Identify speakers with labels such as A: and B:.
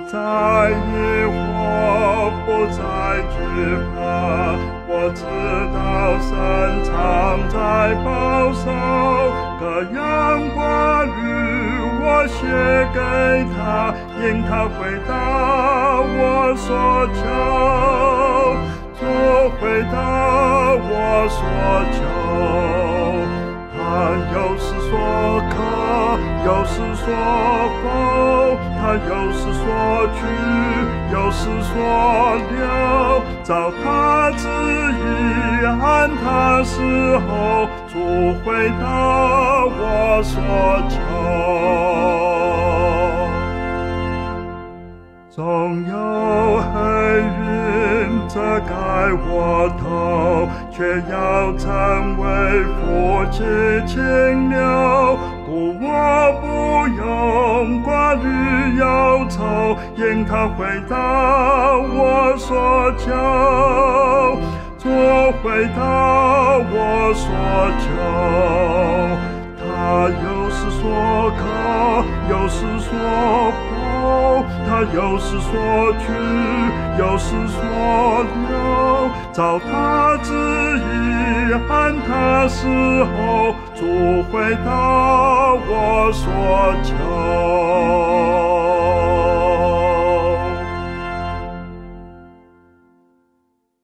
A: 再疑惑，不再惧怕。我知道神常在保守，各样挂虑我写给他，因他回答我所求，主回答我所求。他有时说可，有时说否，他有时说去，有时说留，照他旨意，按他时候，主回答我所求。总有黑云遮盖我头，却要成为福气清流。故我不用挂虑忧愁，因他回答我所求，主回答我所求。他有时说可，有时说不，他有时说去，有时说留，照他旨意，按他时候，主回答我所求。